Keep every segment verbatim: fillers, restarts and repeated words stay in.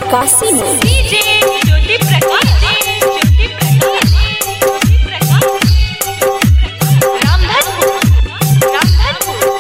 आकाशी में डीजे ज्योति प्रकाश ज्योति प्रकाश ज्योति प्रकाश रामधनपुर रामधनपुर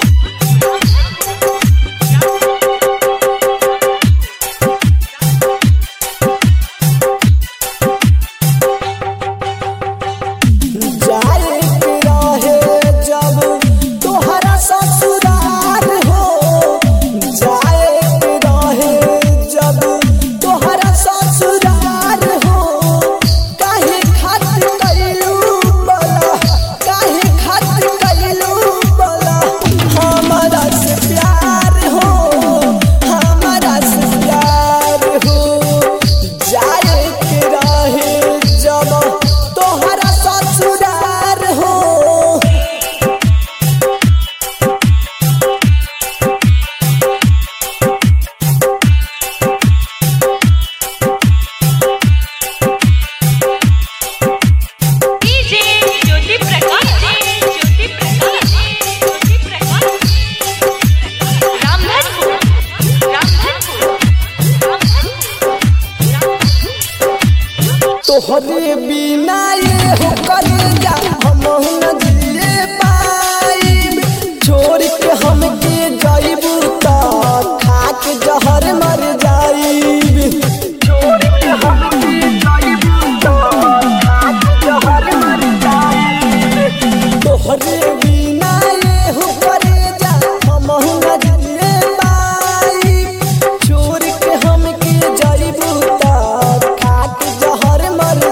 तोहरे बिना ये हो करेगा हम न जिए पाइब छोड़ के हमके जाइबू त खा के जहर मर जाइब छोड़ के हमके जाइबू त खा के जहर मर जाइब तोहरे बिना ये हो करेगा हम न जिए पाइब छोड़ के हमके जाइबू त खा के जहर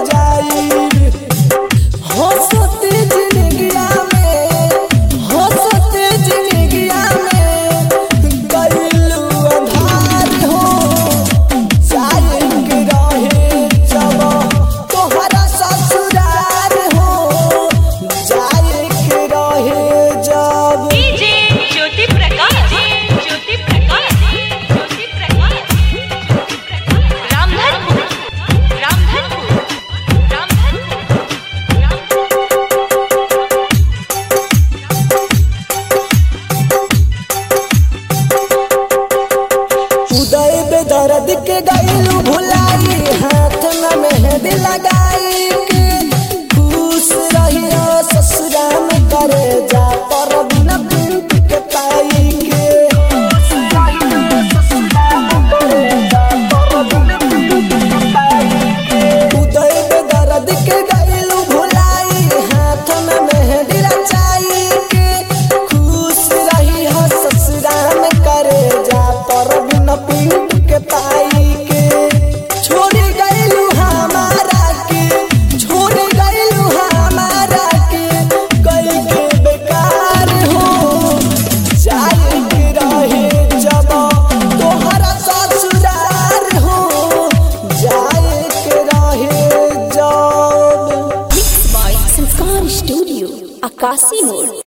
दर्द के गईलू भुलाई हाथ में मेहंदी लगाई के खुश रहियो ससुरा में करे जा पर बिना प्रीत के पाई के खुश रहियो ससुरा में करे जा पर बिना प्रीत के पाई के उदय पे दर्द के गईलू भुलाई हाथ में मेहंदी रचाई के खुश रहियो ससुरा में करे जा पर बिना प्रीत के पाई के छोड़ गईलू हमारा के छोड़ गईलू हमारा के कई के बेकार हो जाए के रहे जब तोहरा ससुरार हो जाए के रहे जब संस्कार स्टूडियो आकाशी मोड़।